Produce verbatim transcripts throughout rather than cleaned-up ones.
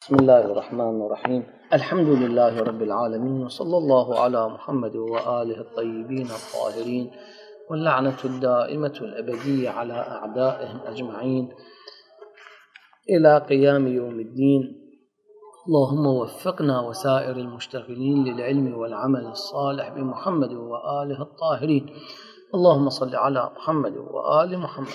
بسم الله الرحمن الرحيم. الحمد لله رب العالمين، وصلى الله على محمد وآله الطيبين الطاهرين، واللعنة الدائمة الأبدية على أعدائهم أجمعين إلى قيام يوم الدين. اللهم وفقنا وسائر المشتغلين للعلم والعمل الصالح بمحمد وآله الطاهرين. اللهم صل على محمد وآل محمد.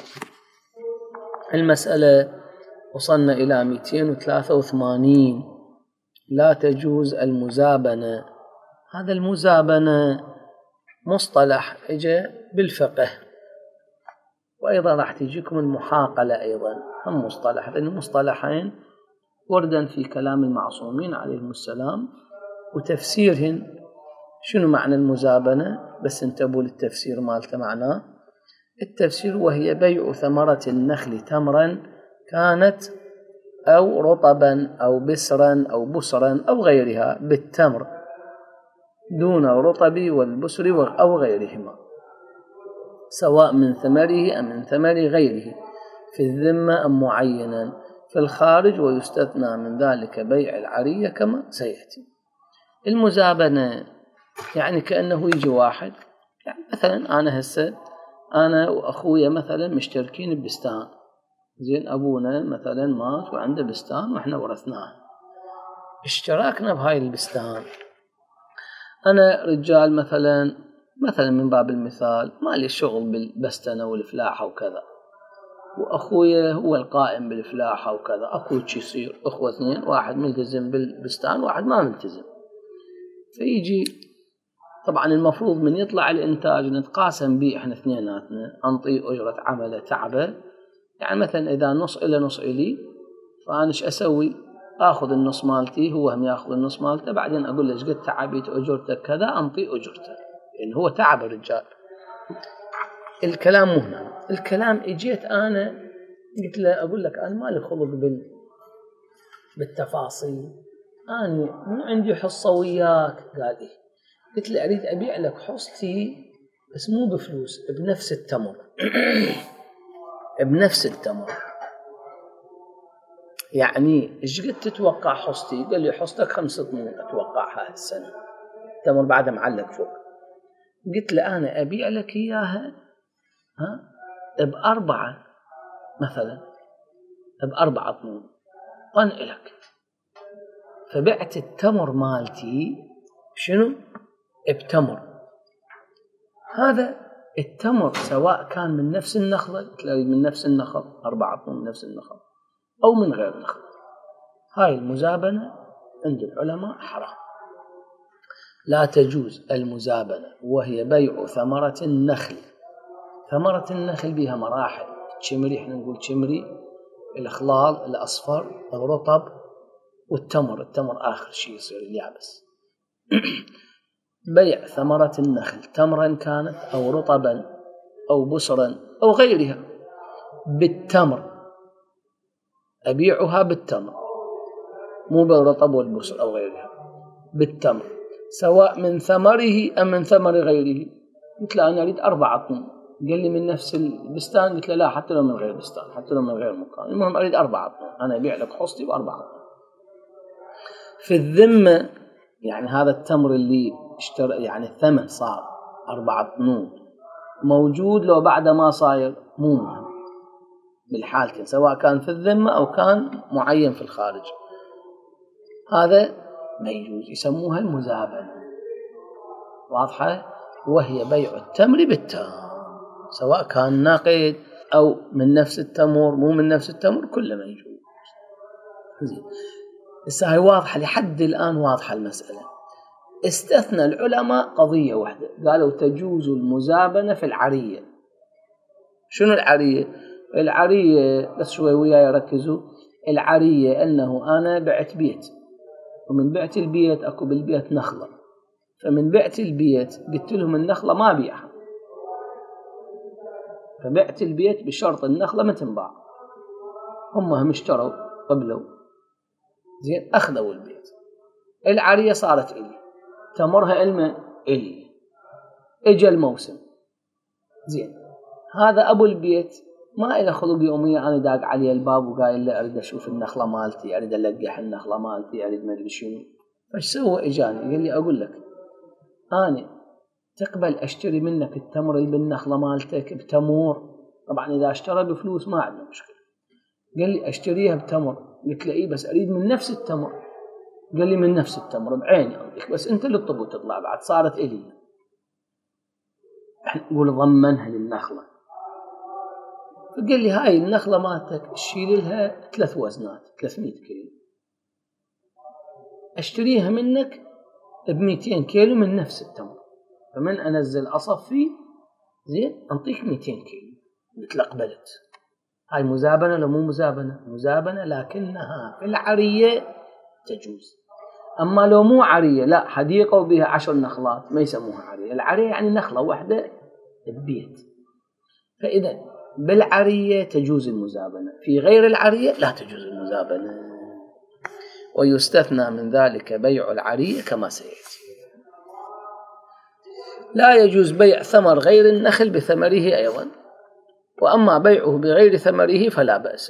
المسألة وصلنا إلى مئتين وثلاثة وثمانين. لا تجوز المزابنة. هذا المزابنة مصطلح اجى بالفقه، وأيضا راح تجيكم المحاقلة أيضا، هم مصطلح، لأن مصطلحين وردا في كلام المعصومين عليهم السلام، وتفسيرهن شنو معنى المزابنة. بس انتبهوا للتفسير مالته. معناه التفسير وهي بيع ثمرة النخل تمرا كانت أو رطبا أو بسرا أو بسرا أو غيرها بالتمر دون الرطب والبسر أو غيرهما، سواء من ثمره أم من ثمر غيره، في الذمة أم معينا في الخارج، ويستثنى من ذلك بيع العرية كما سيأتي. المزابنة يعني كأنه يجي واحد، يعني مثلا أنا هسه أنا وأخويا مثلا مشتركين ببستان، زين أبونا مثلا مات وعنده بستان وإحنا ورثناه، اشتراكنا بهاي البستان. أنا رجال مثلا مثلا من باب المثال مالي شغل بالبستنة والفلاحة وكذا، وأخويا هو القائم بالفلاحة وكذا. أكو شي يصير أخوة اثنين، واحد ملتزم بالبستان واحد ما ملتزم، فيجي طبعا المفروض من يطلع الإنتاج نتقاسم بيه إحنا اثنيناتنا، أنطي أجرة عمله تعبه. يعني مثلا إذا نص إلى نص إلي، فأنا إيش أسوي؟ آخذ النص مالتي، هو هم يأخذ النص مالته، بعدين أقول له إيش قد تعبيت أجرتك كذا، أنطي أجرته، لأن هو تعب الرجال. الكلام مو هنا. الكلام إجيت أنا قلت له أقول لك أنا مالي خلق بال بالتفاصيل، أنا مو عندي حصة وياك. قال إيه؟ قلت له أريد أبيع لك حصتي بس مو بفلوس، بنفس التمر. بنفس التمر. يعني إيش قد تتوقع حصتي؟ قال لي حصتك خمسة طنون أتوقعها هالسنة، التمر بعد معلق فوق. قلت له أنا أبيع لك إياها ها بأربعة مثلا، بأربعة طنون أنقلك. فبعت التمر مالتي شنو؟ بتمر. هذا التمر سواء كان من نفس النخلة، تلاقي من نفس النخل أربعة طنون من نفس النخل، أو من غير نخل. هاي المزابنة عند العلماء حرام. لا تجوز المزابنة، وهي بيع ثمرة النخل. ثمرة النخل بها مراحل. الشمري، احنا نقول شمري، الإخلال، الأصفر، الرطب، والتمر. التمر آخر شيء يصير اليابس. بيع ثمرة النخل تمرا كانت أو رطبا أو بسرا أو غيرها بالتمر، أبيعها بالتمر، مو بالرطب والبسر أو غيرها، بالتمر، سواء من ثمره أم من ثمر غيره. قلت له أنا أريد أربعة طن. قال لي من نفس البستان. قلت له لا، حتى لو من غير بستان، حتى لو من غير مكان، المهم أريد أربعة طن. أنا أبيع لك حصتي بأربعة طن. في الذمة يعني هذا التمر اللي اشترى يعني الثمن صار أربعة طنون موجود، لو بعد ما صاير مو مهم بالحالتين، سواء كان في الذمة أو كان معين في الخارج. هذا ما يجوز، يسموها المزابنة. واضحة؟ وهي بيع التمر بالتمر، سواء كان نقد أو من نفس التمر، مو من نفس التمر، كله ما يجوز. زين، هسه هاي واضحة لحد الآن، واضحة المسألة. استثنى العلماء قضية واحدة، قالوا تجوز المزابنة في العرية. شنو العرية؟ العرية بس شوي وياي ركزوا. العرية أنه أنا بعت بيت، ومن بعت البيت أكو بالبيت نخلة، فمن بعت البيت قلت لهم النخلة ما بيعها، فبعت البيت بشرط النخلة ما تنباع. هم هم اشتروا قبلوا، زين، أخذوا البيت. العرية صارت إلي، تمرها علمه إلي، إجا الموسم، زين، هذا أبو البيت ما إلى خلق يومية أنا داق علي الباب وقايل له أريد أشوف النخلة مالتي، أريد ألقح النخلة مالتي، أريد ما أدري شنو. فايش سوى؟ إجاني قال لي أقول لك أنا تقبل أشتري منك التمر اللي بالنخلة مالتك بتمور؟ طبعا إذا اشترى بفلوس ما عندنا مشكلة. قال لي أشتريها بتمر. قلت له إيه بس أريد من نفس التمر. قال لي من نفس التمر بعيني أعطيك، بس أنت اللي تطب وتطلع بعد صارت إلي. احنا نقول ضمنها للنخلة. فقال لي هاي النخلة مالتك تشيل لها ثلاث وزنات ثلاثمية كيلو، أشتريها منك بمئتين كيلو من نفس التمر، فمن أنزل أصفي زين أنطيك مئتين كيلو. قلت له قبلت. هاي مزابنة ولا مو مزابنة؟ مزابنة، لكنها في العرية تجوز. أما لو مو عرية، لا حديقة وبها عشر نخلات، ما يسموها عرية. العرية يعني نخلة واحدة ببيت. فإذا بالعرية تجوز المزابنة، في غير العرية لا تجوز المزابنة. ويستثنى من ذلك بيع العرية كما سيأتي. لا يجوز بيع ثمر غير النخل بثمره أيضا، وأما بيعه بغير ثمره فلا بأس.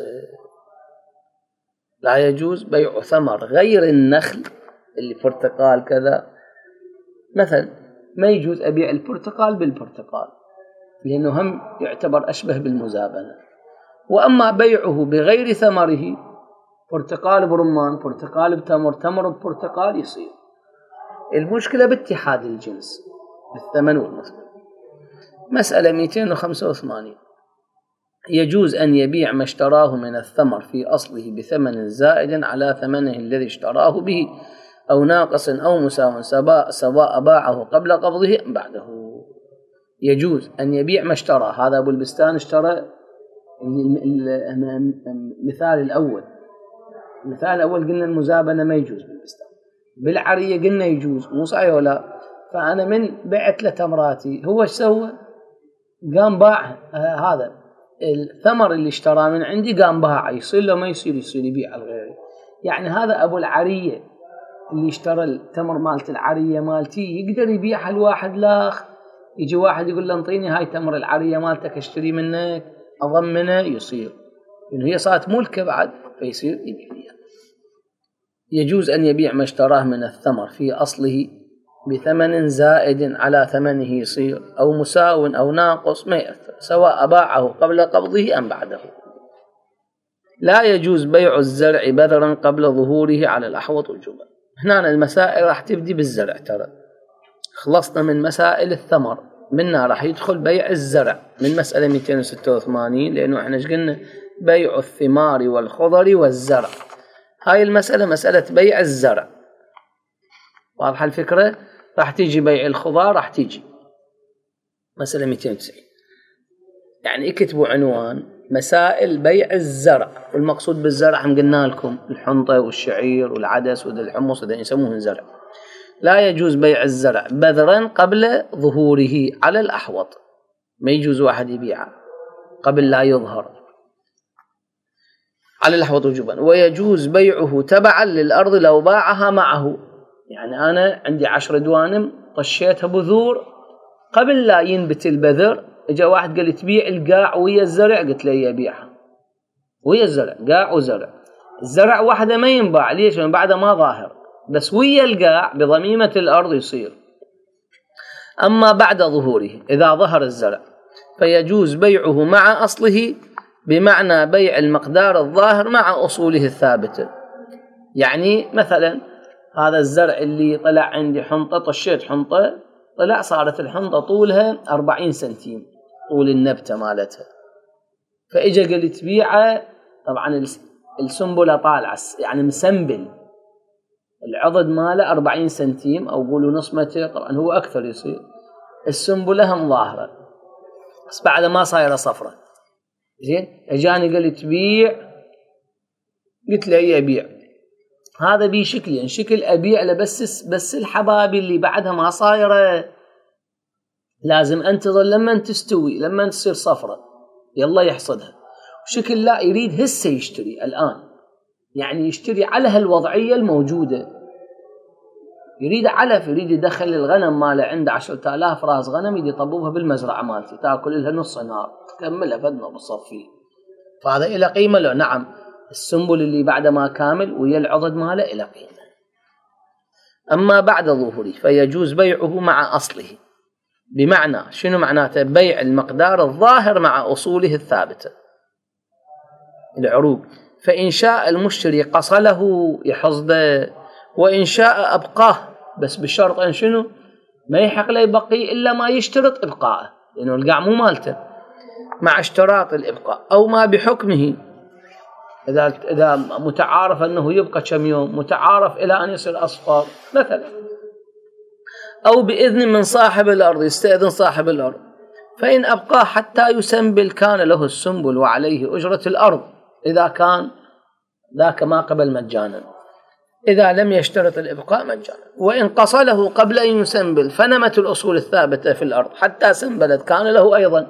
لا يجوز بيع ثمر غير النخل اللي برتقال كذا مثلا، ما يجوز أبيع البرتقال بالبرتقال لأنه هم يعتبر أشبه بالمزابنة. وأما بيعه بغير ثمره، برتقال برمان، برتقال بتمر، تمر ببرتقال، يصير. المشكلة باتحاد الجنس بالثمن والمثمن. مسألة مئتين وخمسة وثمانين. يجوز أن يبيع ما اشتراه من الثمر في أصله بثمن زائد على ثمنه الذي اشتراه به، أو ناقص أو مساو، سواء سواء باعه قبل قبضه أم بعده. يجوز أن يبيع ما اشترى. هذا أبو البستان اشترى المثال الأول. المثال الأول قلنا المزابنة ما يجوز بالبستان، بالعرية قلنا يجوز، مو صحيح ولا؟ فأنا من بعت له تمراتي، هو ايش سوى؟ قام باع آه هذا الثمر اللي اشترى من عندي، قام باعه. يصير له ما يصير؟ يصير يبيع الغير. يعني هذا أبو العرية اللي اشترى التمر مالت العرية مالتي يقدر يبيعها الواحد لاخ. يجي واحد يقول له انطيني هاي تمر العرية مالتك اشتري منك أضمنه، يصير إنه هي صارت ملكة بعد، فيصير يبيع. يجوز أن يبيع ما اشتراه من الثمر في أصله بثمن زائد على ثمنه، يصير أو مساو أو ناقص، ما يأثر، سواء باعه قبل قبضه أم بعده. لا يجوز بيع الزرع بذرا قبل ظهوره على الأحوط والجبل. هنا المسائل راح تبدي بالزرع. ترى خلصنا من مسائل الثمر، منها راح يدخل بيع الزرع من مسألة مئتين وستة وثمانين، لأنه احنا ايش قلنا؟ بيع الثمار والخضر والزرع. هاي المسألة مسألة بيع الزرع، واضحة الفكرة؟ راح تيجي بيع الخضار، راح تيجي مسألة مئتين وتسعين. يعني اكتبوا عنوان مسائل بيع الزرع. والمقصود بالزرع هم قلنا لكم الحنطة والشعير والعدس والحمص، هذا يسموه زرع. لا يجوز بيع الزرع بذرا قبل ظهوره على الأحوط، ما يجوز واحد يبيعه قبل لا يظهر على الأحوط وجوبا. ويجوز بيعه تبعا للأرض لو باعها معه. يعني أنا عندي عشر دوانم طشيتها بذور قبل لا ينبت البذر، اجا واحد قال لي تبيع القاع ويا الزرع، قلت له يبيعها ويا الزرع، قاع وزرع. الزرع واحدة ما ينباع، ليش؟ من بعد ما ظاهر، بس ويا القاع بضميمة الأرض يصير. أما بعد ظهوره إذا ظهر الزرع فيجوز بيعه مع أصله، بمعنى بيع المقدار الظاهر مع أصوله الثابتة. يعني مثلا هذا الزرع اللي طلع عندي حنطة، طشيت حنطة، طلع صارت الحنطة طولها أربعين سنتيم، طول النبتة مالتها. فإجا قال لي تبيعه، طبعا السنبلة طالعة يعني مسنبل، العضد ماله أربعين سنتيم أو قولوا نص متر، طبعا هو أكثر يصير. السنبلة هم ظاهرة بس بعد ما صايرة صفرة. زين، اجاني قال لي تبيع، قلت له اي ابيع. هذا بي شكلين، يعني شكل ابيع له بس بس الحباب اللي بعدها ما صايره، لازم انتظر لما تستوي، لما تصير صفرة يلا يحصدها. وشكل لا، يريد هسه يشتري الان، يعني يشتري على هالوضعيه الموجوده، يريد علف، يريد يدخل الغنم ماله، عنده عشرة آلاف راس غنم، يدي يطببها بالمزرعه مالتي تاكل لها نص نهار، تكملها فدنا بالصفيه. فهذا إلى قيمة له. نعم السنبل اللي بعد ما كامل ويا العضد ماله إلى قيمة. أما بعد ظهوره فيجوز بيعه مع أصله. بمعنى شنو معناته؟ بيع المقدار الظاهر مع أصوله الثابتة العروق. فإن شاء المشتري قصله يحصده، وإن شاء أبقاه، بس بشرط أن شنو؟ ما يحق له يبقي إلا ما يشترط إبقاءه، لأنه القاع مو مالته، مع اشتراط الإبقاء أو ما بحكمه. إذا إذا متعارف أنه يبقى كم يوم، متعارف إلى أن يصير أصفر مثلا، أو بإذن من صاحب الأرض، يستأذن صاحب الأرض. فإن أبقاه حتى يسنبل كان له السنبل وعليه أجرة الأرض، إذا كان ذاك ما قبل مجانا، إذا لم يشترط الإبقاء مجانا. وإن قصله قبل أن يسنبل فنمت الأصول الثابتة في الأرض حتى سنبلت كان له أيضا.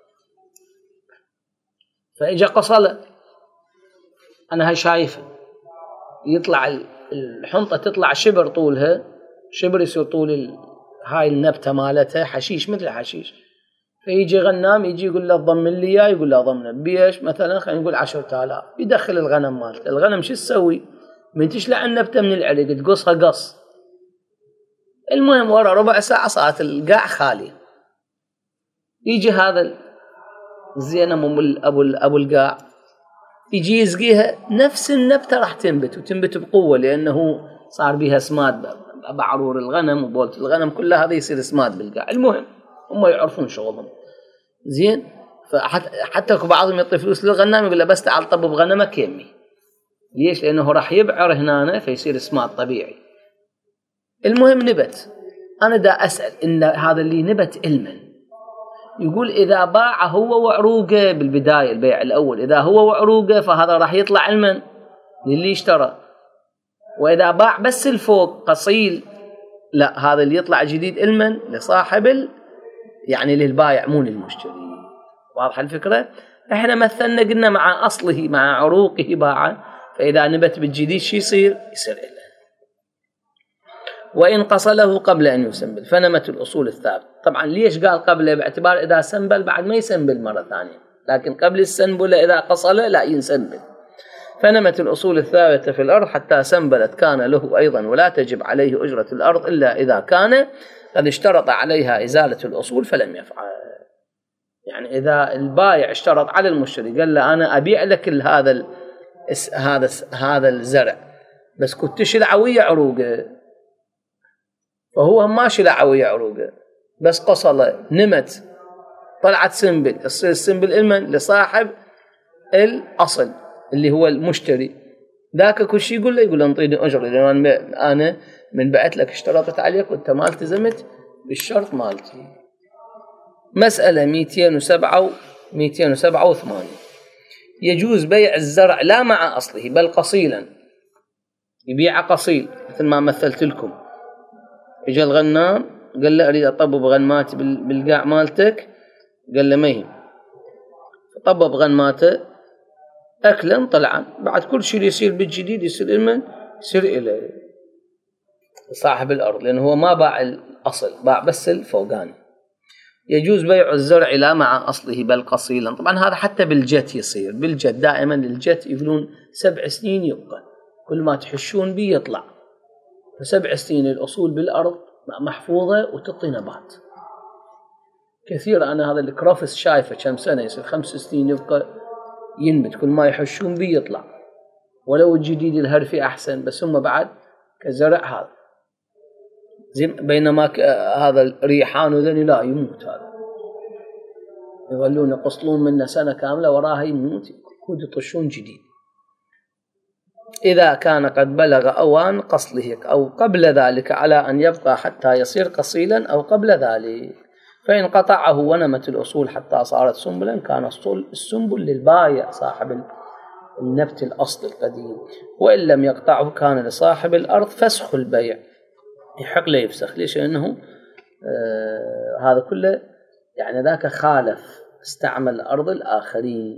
فإجا قصله، أنا هاي شايفه يطلع الحنطة تطلع شبر طولها، شبر يصير طول هاي النبتة مالتها حشيش مثل حشيش. فيجي غنام يجي يقول له ضمن لي اياه، يقول له ضمنه بيش مثلا خلينا نقول عشرة آلاف، يدخل الغنم مالته. الغنم شو تسوي؟ من تشلع النبتة من العرق تقصها قص. المهم ورا ربع ساعة صارت القاع خالي. يجي هذا الزينم ابو ابو القاع يجي يسقيها، نفس النبتة راح تنبت وتنبت بقوة، لأنه صار بها سماد بعرور الغنم وبولت الغنم كلها هذا يصير سماد بالقاع. المهم هم يعرفون شغلهم زين. فحتى بعضهم يعطي فلوس للغنام يقول له بس تعال طب بغنمك يمي. ليش؟ لأنه راح يبعر هنا فيصير سماد طبيعي. المهم نبت. أنا دا أسأل إن هذا اللي نبت علما، يقول إذا باع هو وعروقه بالبداية البيع الأول، إذا هو وعروقه فهذا راح يطلع علما للي اشترى. وإذا باع بس الفوق قصيل، لا، هذا اللي يطلع جديد علما لصاحب ال... يعني للبايع مو للمشتري. واضح الفكرة؟ احنا مثلنا قلنا مع أصله مع عروقه باعا، فإذا نبت بالجديد شي يصير؟ يصير إله. وإن قصله قبل أن يسنبل فنمت الأصول الثابت. طبعا ليش قال قبله؟ باعتبار إذا سنبل بعد ما يسنبل مرة ثانية، لكن قبل السنبل إذا قصله لا ينسنبل. فنمت الأصول الثابتة في الأرض حتى سنبلت كان له أيضا، ولا تجب عليه أجرة الأرض إلا إذا كان قد اشترط عليها إزالة الأصول فلم يفعل. يعني إذا البائع اشترط على المشتري قال له أنا أبيع لك هذا ال... هذا هذا الزرع بس كنت شلع ويا عروقه، فهو ما شلع ويا عروقه بس قصله نمت طلعت سنبل، يصير السنبل المن لصاحب الأصل اللي هو المشتري. ذاك كل شيء يقول له يقول له انطيني أجر، لأن أنا من بعت لك اشترطت عليك وأنت ما التزمت بالشرط مالتي. مسألة مئتين وسبعة مئتين وسبعة وثمانين. يجوز بيع الزرع لا مع أصله بل قصيلا، يبيع قصيل مثل ما مثلت لكم. إجا الغنام قال له أريد أطبب غنماتي بالقاع مالتك، قال له ما هي، طبب غنماته أكلا طلعا، بعد كل شيء يصير بالجديد يصير المن يصير إلى صاحب الأرض، لأنه هو ما باع الأصل باع بس الفوقاني. يجوز بيع الزرع لا مع أصله بل قصيلا. طبعا هذا حتى بالجت يصير، بالجت دائما الجت يقولون سبع سنين يبقى، كل ما تحشون بيه يطلع، فسبع سنين الأصول بالأرض محفوظة وتعطي نبات كثير. أنا هذا الكرافس شايفه كم سنة يصير خمس سنين يبقى ينبت، كل ما يحشون بيه يطلع. ولو الجديد الهرفي أحسن، بس هم بعد كزرع هذا زين. بينما هذا الريحان وذني لا يموت، هذا يظلون يقصلون منه سنة كاملة وراها يموت، كود يطشون جديد. إذا كان قد بلغ أوان قصله أو قبل ذلك على أن يبقى حتى يصير قصيلا أو قبل ذلك. فإن قطعه ونمت الأصول حتى صارت سنبلا كان السنبل للبايع صاحب النبت الأصل القديم، وإن لم يقطعه كان لصاحب الأرض فسخ البيع، يحق له يفسخ. ليش؟ لأنه آه هذا كله يعني ذاك خالف استعمل أرض الآخرين،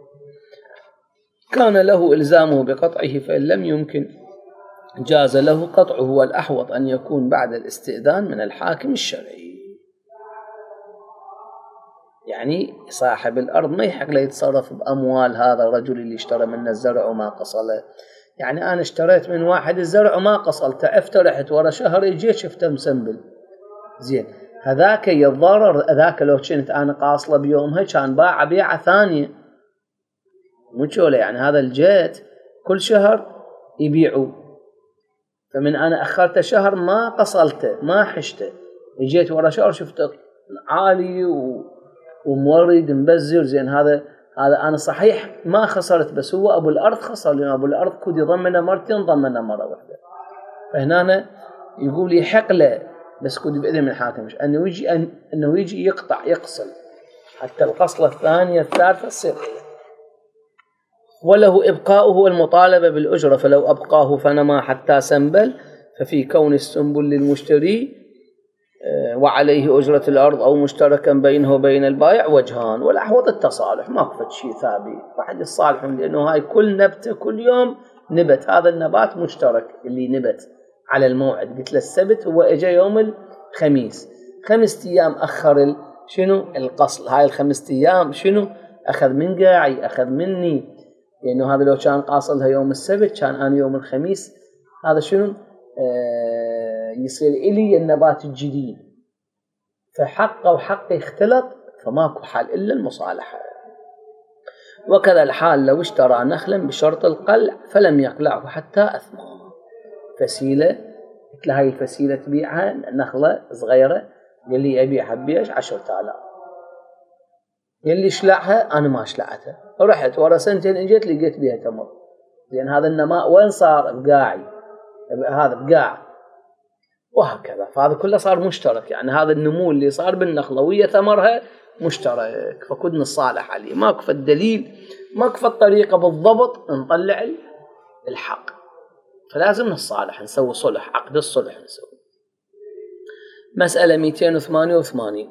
كان له إلزامه بقطعه، فإن لم يمكن جاز له قطعه، والأحوط أن يكون بعد الاستئذان من الحاكم الشرعي. يعني صاحب الأرض ما يحق له يتصرف بأموال هذا الرجل اللي اشترى منه الزرع وما قصله. يعني أنا اشتريت من واحد الزرع وما قصل، تعفت رحت ورا شهر اجيت شفته مسنبل، زين هذاك يتضرر. هذاك لو كنت أنا قاصله بيومها كان باع بيعة ثانية مو شوله. يعني هذا الجيت كل شهر يبيعوا، فمن أنا أخرته شهر ما قصلته ما حشته، اجيت ورا شهر شفته عالي ومورد مبزر، زين هذا هذا أنا صحيح ما خسرت، بس هو أبو الأرض خسر، لأن أبو الأرض كود يضمنه مرتين ضمنه مرة واحدة. فهنا يقول يحق له بس كود بإذن من الحاكم أنه يجي أن أنه يجي يقطع يقصل حتى القصلة الثانية الثالثة تصير. وله إبقاؤه والمطالبة بالأجرة، فلو أبقاه فنما حتى سنبل ففي كون السنبل للمشتري وعليه أجرة الأرض أو مشتركا بينه وبين البائع وجهان، والأحوط التصالح، ما كفت شيء ثابت واحد الصالحون، لأنه هاي كل نبتة كل يوم نبت، هذا النبات مشترك اللي نبت على الموعد. قلت له السبت هو اجى يوم الخميس، خمسة أيام أخر شنو القصل، هاي الخمسة أيام شنو أخذ من قاعي أخذ مني، لأنه هذا لو كان قاصلها يوم السبت كان أنا يوم الخميس هذا شنو آه يصير إلي النبات الجديد، فحقه وحقه اختلط فماكو حال إلا المصالحة. وكذا الحال لو اشترى نخلا بشرط القلع فلم يقلعه حتى أثمر. فسيلة مثل هاي الفسيلة تبيعها نخلة صغيرة، يلي أبيعها بيش عشرة آلاف، يلي شلعها أنا ما شلعتها، رحت ورا سنتين اجيت لقيت بيها تمر، زين هذا النماء وين صار؟ بقاعي، هذا بقاع، وهكذا. فهذا كله صار مشترك، يعني هذا النمو اللي صار بالنخلة ويا ثمرها مشترك، فكنا نصالح عليه. ماكو في الدليل ماكو في الطريقة بالضبط نطلع الحق، فلازم نصالح نسوي صلح، عقد الصلح نسوي. مسألة مئتين وثمانية وثمانين.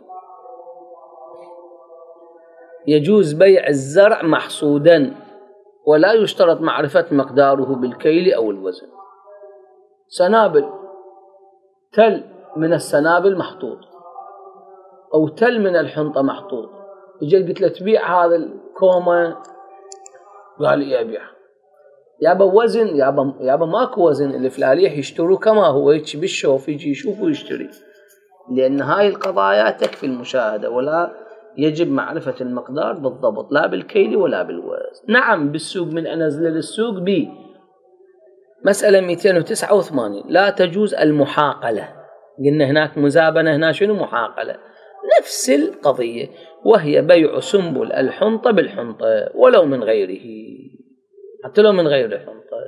يجوز بيع الزرع محصودا ولا يشترط معرفة مقداره بالكيل أو الوزن. سنابل، تل من السنابل محطوط أو تل من الحنطة محطوط، جيت قلت له تبيع هذا الكومة، قال لي أبيع. يابا وزن، يابا يابا ماكو وزن، اللي فلاليح يشتروا كما هو يجي بالشوف يجي يشوف ويشتري، لأن هاي القضايا تكفي المشاهدة، ولا يجب معرفة المقدار بالضبط لا بالكيل ولا بالوزن. نعم بالسوق من أنزل للسوق بي. مسألة مئتين وتسعة وثمانين. لا تجوز المحاقلة. قلنا هناك مزابنة، هنا شنو محاقلة؟ نفس القضية، وهي بيع سنبل الحنطة بالحنطة ولو من غيره، حتى لو من غير الحنطة.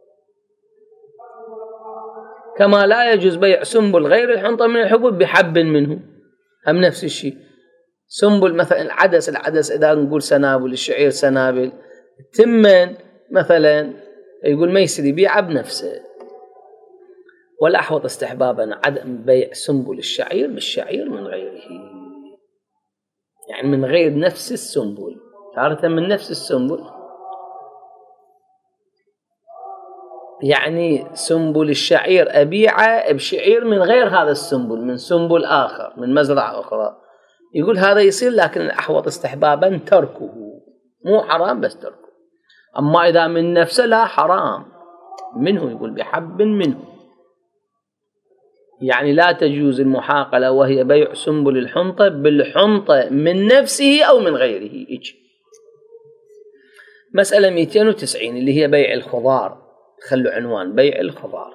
كما لا يجوز بيع سنبل غير الحنطة من الحبوب بحب منه، هم نفس الشيء. سنبل مثلا العدس، العدس إذا نقول سنابل، الشعير سنابل، التمن مثلا يقول ما يصير يبيعه بنفسه. والأحوط استحبابا عدم بيع سنبل الشعير بالشعير من غيره، يعني من غير نفس السنبل، تارة من نفس السنبل، يعني سنبل الشعير أبيعه بشعير من غير هذا السنبل، من سنبل آخر من مزرعة أخرى، يقول هذا يصير، لكن الأحوط استحبابا تركه، مو حرام بس تركه. أما إذا من نفسه لا حرام منه، يقول بحب منه. يعني لا تجوز المحاقلة وهي بيع سنبل الحنطة بالحنطة من نفسه أو من غيره. إيش. مسألة مئتين وتسعين اللي هي بيع الخضار. خلوا عنوان بيع الخضار.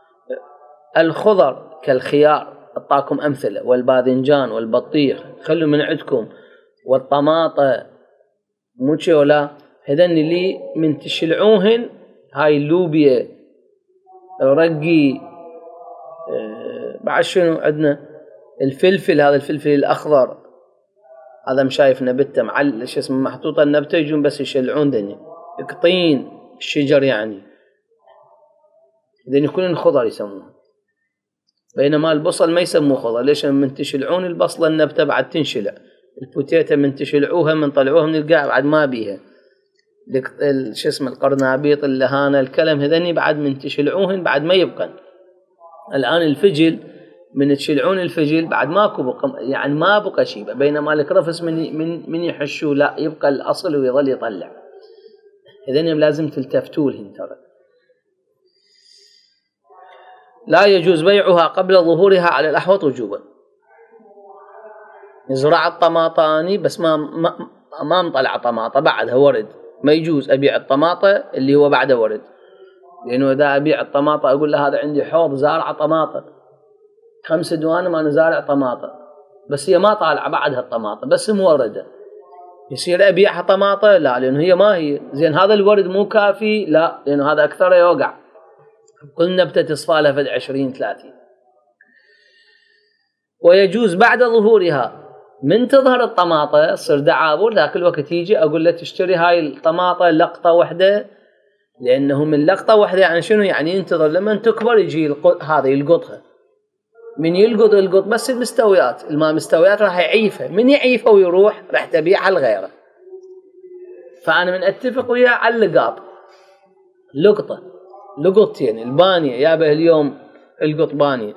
الخضر كالخيار، أعطاكم أمثلة، والباذنجان والبطيخ، خلوا من عندكم، والطماطة موشي ولا هذن اللي من تشلعوهن، هاي اللوبيا، رقي، آه بعد شنو عندنا الفلفل، هذا الفلفل الأخضر هذا مشايف نبته معل شو اسمه محطوطة النبتة، يجون بس يشلعون ذني يقطين الشجر، يعني ذن يكونون خضر يسموه. بينما البصل ما يسموه خضر، ليش؟ من تشلعون البصلة النبتة بعد تنشلع، البوتيتة من تشلعوها من طلعوها من القاع بعد ما بيها، شو اسمه القرنابيط اللهانة الكلم هذني بعد من تشلعوهن بعد ما يبقن. الآن الفجل من تشلعون الفجل بعد ماكو بقى، يعني ما بقى شيء، بينما الكرفس من من من يحشوا لا يبقى الاصل ويظل يطلع. اذن لازم تلتفتوا لهن ترى. لا يجوز بيعها قبل ظهورها على الاحوط وجوبا. يزرع الطماطاني بس ما ما, ما مطلع طماطه بعدها ورد، ما يجوز ابيع الطماطه اللي هو بعده ورد، لانه اذا ابيع الطماطه اقول له هذا عندي حوض زارع طماطه خمس دوانم انا زارع طماطه، بس هي ما طالعه بعدها الطماطه بس مورده، يصير ابيعها طماطه؟ لا، لانه هي ما هي زين. هذا الورد مو كافي؟ لا، لانه هذا اكثر يوقع. كل نبته تصفى لها فد عشرين ثلاثين. ويجوز بعد ظهورها، من تظهر الطماطه تصير دعابر، ذاك الوقت يجي اقول له تشتري هاي الطماطه لقطه واحده، لانه من لقطه واحده يعني شنو؟ يعني ينتظر لما تكبر يجي هذا يلقطها. من يلقط يلقط بس المستويات، الما مستويات راح يعيفها، من يعيفها ويروح راح تبيعها لغيره. فانا من اتفق وياه على اللقاط، لقطه لقطتين، البانيه يابه اليوم القط بانيه،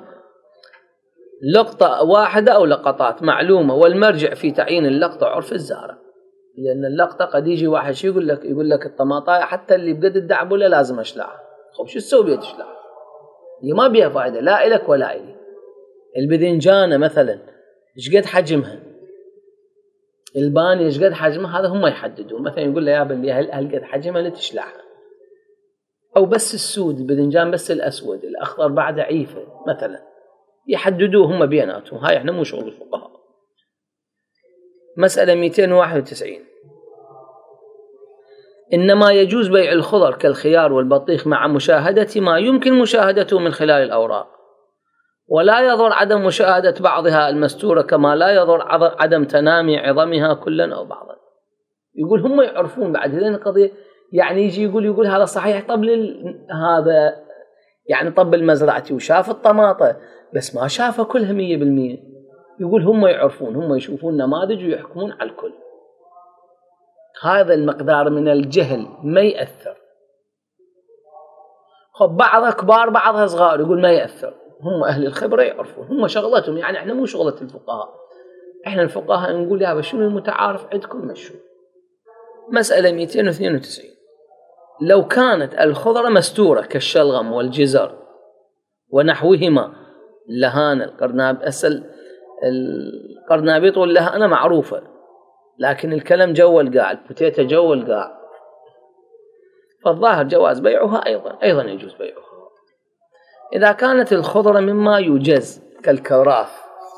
لقطه واحده او لقطات معلومه. والمرجع في تعيين اللقطه عرف الزارع، لان اللقطه قد يجي واحد شو يقول لك، يقول لك الطماطايه حتى اللي بقد الدعبله لازم اشلعها. خب شو تسوي بيها تشلعها؟ هي ما بيها فائده لا الك ولا الي. البذنجانه مثلا ايش قد حجمها، البانيه ايش قد حجمها، هذا هم يحددون. مثلا يقول له يا بني هل هل قد حجمها لتشلعها، او بس السود البذنجان بس الاسود، الاخضر بعد عيفه مثلا، يحددوه هم بيناتهم. هاي احنا مو شغل الفقهاء. مسألة مئتين وواحد وتسعين. إنما يجوز بيع الخضر كالخيار والبطيخ مع مشاهدة ما يمكن مشاهدته من خلال الأوراق، ولا يضر عدم مشاهدة بعضها المستورة، كما لا يضر عدم تنامي عظمها كلا أو بعضا. يقول هم يعرفون بعد هذه القضية، يعني يجي يقول يقول هذا صحيح، طب هذا يعني طب المزرعتي وشاف الطماطة بس ما شافها كلها مية بالمية. يقول هم يعرفون، هم يشوفون نماذج ويحكمون على الكل. هذا المقدار من الجهل ما يأثر. خب بعضها كبار بعضها صغار، يقول ما يأثر، هم أهل الخبرة يعرفون، هم شغلتهم. يعني احنا مو شغلة الفقهاء، احنا الفقهاء نقول يا شنو المتعارف عندكم مشوا. مسألة مئتين واثنين وتسعين. لو كانت الخضرة مستورة كالشلغم والجزر ونحوهما، لهان القرناب أسل القرنابيط واللهانة معروفة، لكن الكلم جو القاع، البوتيتا جو القاع، فالظاهر جواز بيعها أيضا أيضا يجوز بيعها. إذا كانت الخضرة مما يجز كالكراث،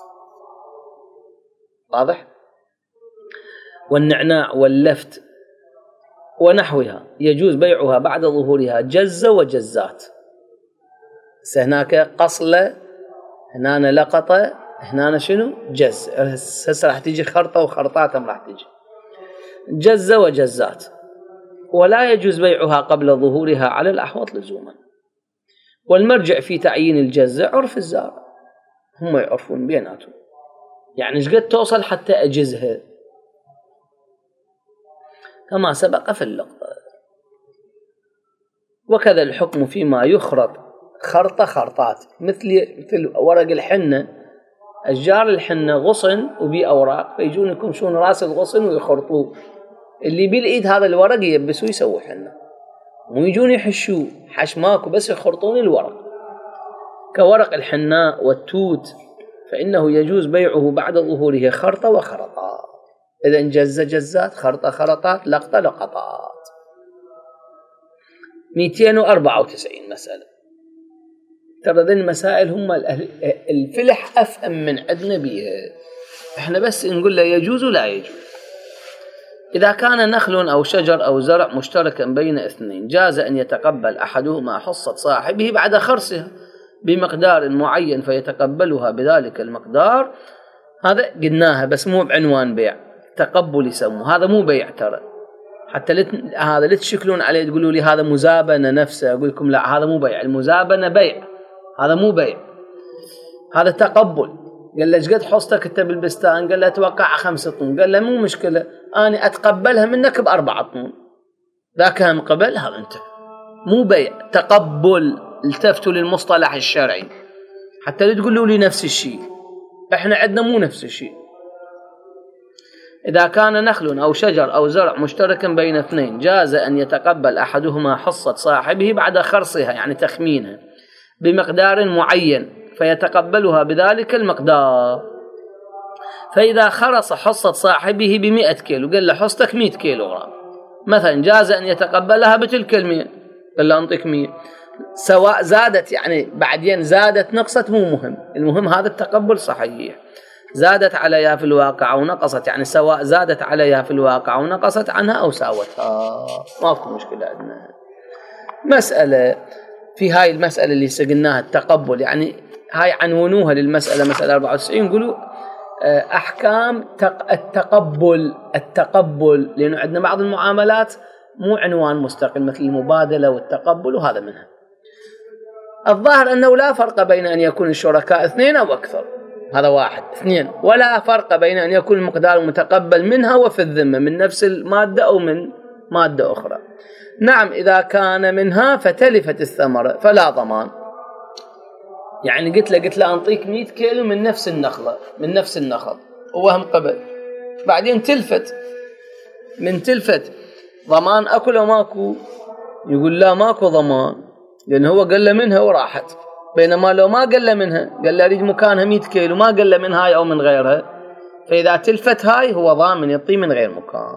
واضح، والنعناع واللفت ونحوها، يجوز بيعها بعد ظهورها جزة وجزات. هناك قصلة، هنا لقطة، هنا شنو جز. هسه راح تيجي خرطة وخرطات راح تيجي جزة وجزات. ولا يجوز بيعها قبل ظهورها على الأحوط لزوما. والمرجع في تعيين الجزة عرف الزارع، هم يعرفون بيناتهم، يعني ايش قد توصل حتى أجزها، كما سبق في اللقطة. وكذا الحكم فيما يخرط خرطة خرطات، مثل مثل ورق الحنة، أشجار الحنة غصن وبي أوراق، فيجون يكمشون راس الغصن ويخرطوه. اللي بالإيد هذا الورق يبسوا يسووا حنة، ويجون يحشوا حش ماكو بس يخرطون الورق. كورق الحناء والتوت فإنه يجوز بيعه بعد ظهوره خرطة وخرطات. إذا جز جزات، خرطة خرطات، لقطة لقطات. مئتين وأربعة وتسعين مسألة. ترى ذي المسائل هم الفلح أفهم من عندنا بيها، إحنا بس نقول له يجوز ولا يجوز. إذا كان نخل أو شجر أو زرع مشتركا بين اثنين، جاز أن يتقبل أحدهما حصة صاحبه بعد خرسها بمقدار معين فيتقبلها بذلك المقدار. هذا قلناها بس مو بعنوان بيع، تقبل يسموه، هذا مو بيع ترى. حتى لت... هذا لا تشكلون عليه تقولوا لي هذا مزابنة نفسه، أقول لكم لا، هذا مو بيع. المزابنة بيع، هذا مو بيع، هذا تقبل. قال له ايش قد حصتك انت بالبستان؟ قال له اتوقع خمسة طن. قال له مو مشكلة، أنا أتقبلها منك بأربعة طن. ذاك هم قبل، هذا انت مو بيع، تقبل. التفتوا للمصطلح الشرعي، حتى لا تقولوا لي نفس الشيء، احنا عندنا مو نفس الشيء. إذا كان نخل أو شجر أو زرع مشترك بين اثنين جاز أن يتقبل أحدهما حصة صاحبه بعد خرصها، يعني تخمينها بمقدار معين فيتقبلها بذلك المقدار. فإذا خرص حصة صاحبه بمئة كيلو، قال له حصتك مئة كيلو غرام مثلا، جاز أن يتقبلها بتلك المئة، قال له أنطيك مئة، سواء زادت يعني بعدين زادت نقصت مو مهم، المهم هذا التقبل صحيح. زادت عليها في الواقع أو نقصت، يعني سواء زادت عليها في الواقع أو نقصت عنها أو ساوتها، ما في مشكلة عندنا. مسألة في هاي المسألة اللي سقناها التقبل، يعني هاي عنونوها للمسألة مسألة أربعة وتسعين، يقولوا أحكام التقبل. التقبل لأنه عندنا بعض المعاملات مو عنوان مستقل مثل المبادلة والتقبل، وهذا منها. الظاهر أنه لا فرق بين أن يكون الشركاء اثنين أو أكثر، هذا واحد. اثنين، ولا فرق بين أن يكون المقدار المتقبل منها وفي الذمة من نفس المادة أو من مادة أخرى. نعم، إذا كان منها فتلفت الثمرة فلا ضمان. يعني قلت له قلت له أنطيك مئة كيلو من نفس النخلة من نفس النخل وهم قبل، بعدين تلفت، من تلفت ضمان أكل أو ماكو؟ يقول لا ماكو ضمان، لأن هو قل منها وراحت. بينما لو ما قل منها، قال له أريد مكانها مئة كيلو، ما قل من هاي أو من غيرها، فإذا تلفت هاي هو ضامن يعطي من غير مكان.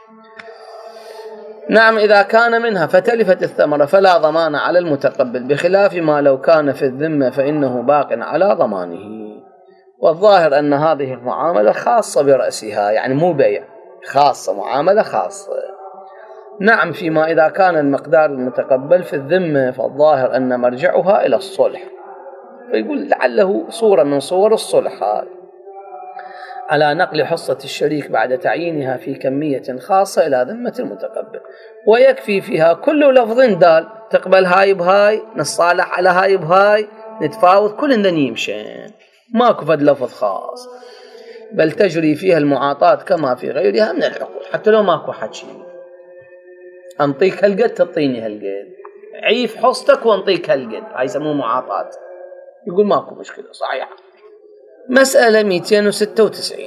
نعم، إذا كان منها فتلفت الثمرة فلا ضمان على المتقبل، بخلاف ما لو كان في الذمة فإنه باق على ضمانه. والظاهر أن هذه المعاملة خاصة برأسها، يعني مو بيع، خاصة، معاملة خاصة. نعم، فيما إذا كان المقدار المتقبل في الذمة فالظاهر أن مرجعها إلى الصلح، فيقول لعله صورة من صور الصلح هاي على نقل حصة الشريك بعد تعيينها في كمية خاصة إلى ذمة المتقبل، ويكفي فيها كل لفظ دال، تقبل هاي بهاي، نصالح على هاي بهاي، نتفاوض، كل يمشي، ماكو فد لفظ خاص، بل تجري فيها المعاطاة كما في غيرها من العقود، حتى لو ماكو حكي، أنطيك هالقد تعطيني هالقد، عيف حصتك وأنطيك هالقد، هاي يسموه معاطاة. يقول ماكو مشكلة، صحيح. مسألة مئتين وستة وتسعين،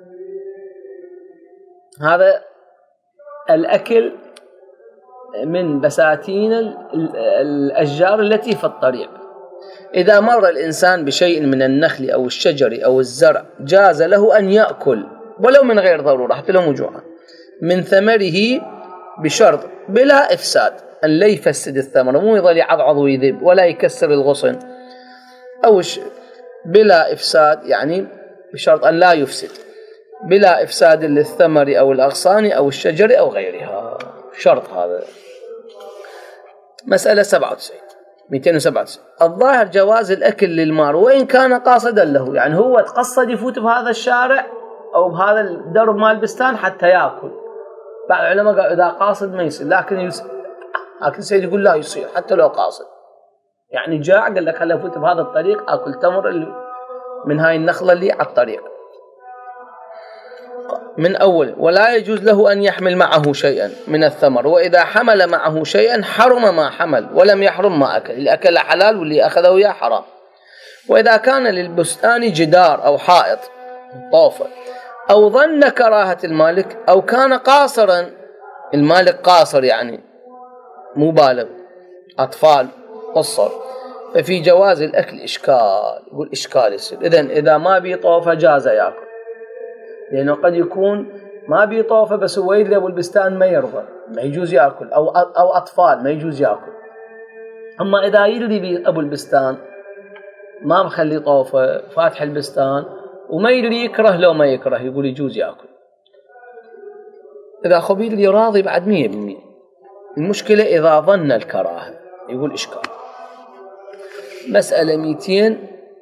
هذا الأكل من بساتين الأشجار التي في الطريق. إذا مر الإنسان بشيء من النخل أو الشجر أو الزرع جاز له أن يأكل ولو من غير ضرورة، حتى لو مجوعا، من ثمره بشرط بلا إفساد، أن لا يفسد الثمر، مو يظل يعضعض ويذب ولا يكسر الغصن، أو بلا إفساد، يعني بشرط أن لا يفسد، بلا إفساد للثمر أو الأغصان أو الشجر أو غيرها، شرط هذا. مسألة سبعة وتسعين مئتين وسبعة وتسعين، الظاهر جواز الأكل للمار وإن كان قاصدا له، يعني هو تقصد يفوت بهذا الشارع أو بهذا الدرب مال البستان حتى يأكل. بعض العلماء قالوا إذا قاصد ما يصير، لكن يصير، لكن سيد يقول لا يصير حتى لو قاصد، يعني جاع قال لك خلي أفوت بهذا الطريق أكل تمر اللي من هاي النخلة اللي على الطريق من أول. ولا يجوز له أن يحمل معه شيئا من الثمر، وإذا حمل معه شيئا حرم ما حمل ولم يحرم ما أكل، اللي أكل حلال واللي أخذه يا حرام. وإذا كان للبستان جدار أو حائط طوفة أو ظن كراهة المالك أو كان قاصرا، المالك قاصر يعني مو بالغ، أطفال قصر، ففي جواز الأكل إشكال، يقول إشكال يصير. إذن إذا ما بيطوفة جاز يأكل، لأنه قد يكون ما بيطوفة بس هو يدري أبو البستان ما يرضى، ما يجوز يأكل، أو أو أطفال ما يجوز يأكل. أما إذا يدري أبو البستان ما مخلي طوفة، فاتح البستان وما يدري يكره لو ما يكره، يقول يجوز يأكل. إذا خبير لي راضي بعد مية بالمية. المشكلة إذا ظن الكراهة، يقول إشكال. مسألة مئتين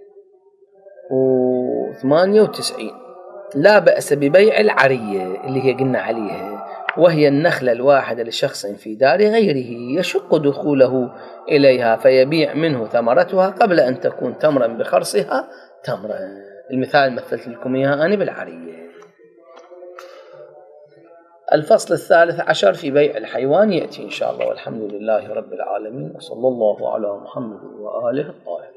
وثمانية وتسعين، لا بأس ببيع العرية اللي هي قلنا عليها، وهي النخلة الواحدة لشخص في دار غيره يشق دخوله إليها فيبيع منه ثمرتها قبل أن تكون تمرا بخرصها تمرا. المثال مثلت لكم إياها أنا بالعرية. الفصل الثالث عشر في بيع الحيوان يأتي إن شاء الله، والحمد لله رب العالمين، وصلى الله على محمد وآله الطاهرين.